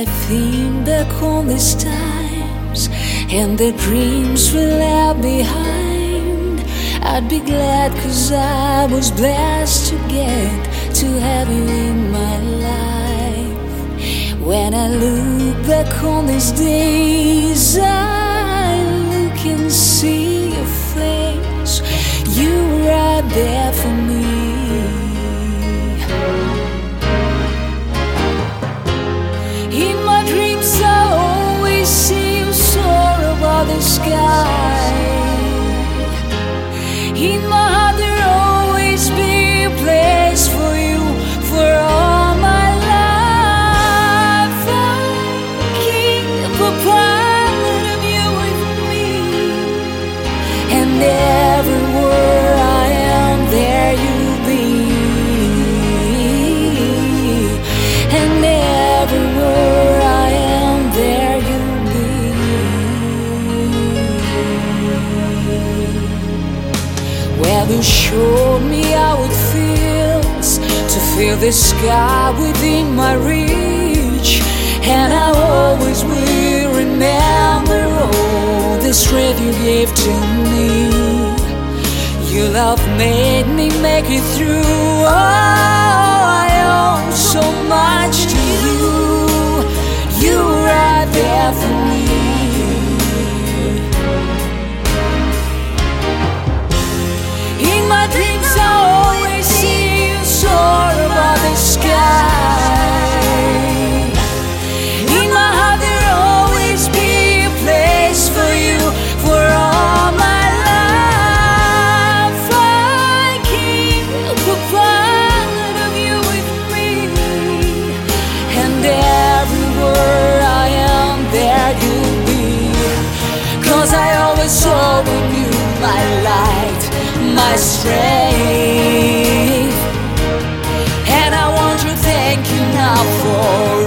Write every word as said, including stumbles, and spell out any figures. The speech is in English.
think back on these times and the dreams we left behind, I'd be glad 'cause I was blessed to get to have you in my life. When I look back on these days, I look and see your face. You were right there for me. In my dreams I always see you soar above the sky. In my heart there'll always be a place for you for all my life. I keep a part of you with me, and everywhere I am, there you'll be. And everywhere I am, there you'll be. Well, you showed me how it feels to feel the sky within my reach, and I always will remember all the strength you gave to me. Your love made me make it through. Oh, I owe so much to you. You were right there for me. In my dreams I always see you soar above the sky. In my heart there'll always be a place for you for all my life. I keep a part of you with me, and everywhere I am, there you'll be. 'Cause I always saw in you my light, my strength, and I want to thank you now for